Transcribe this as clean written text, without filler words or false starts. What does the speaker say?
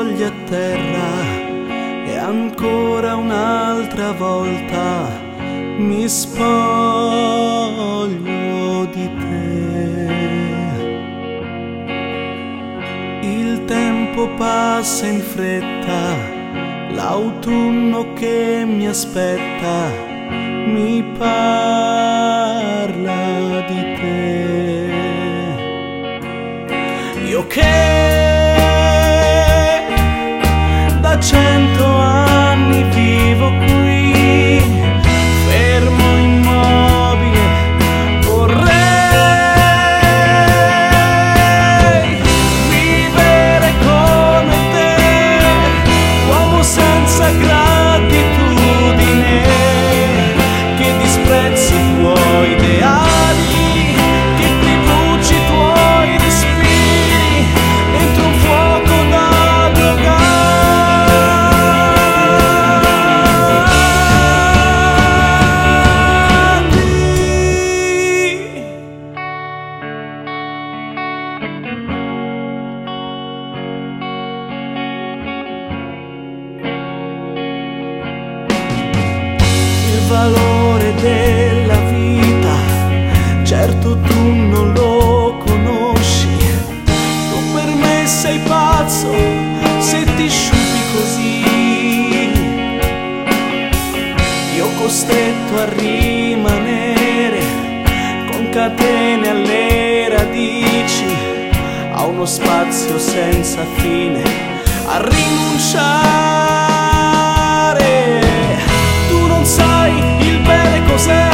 foglie a terra e ancora un'altra volta mi spoglio di te. Il tempo passa in fretta, l'autunno che mi aspetta mi parla di te. Io che da 100 anni vivo qui, fermo immobile, vorrei vivere come te, uomo senza gratitudine, che disprezzi i tuoi ideali, che riduci i tuoi respiri dentro un fuoco da drogare. Il valore della vita, certo tu non lo conosci. Tu per me sei pazzo se ti sciupi così. Io costretto a rimanere con catene alle radici, a uno spazio senza fine, a rinunciare. Tu non sai il bene cos'è,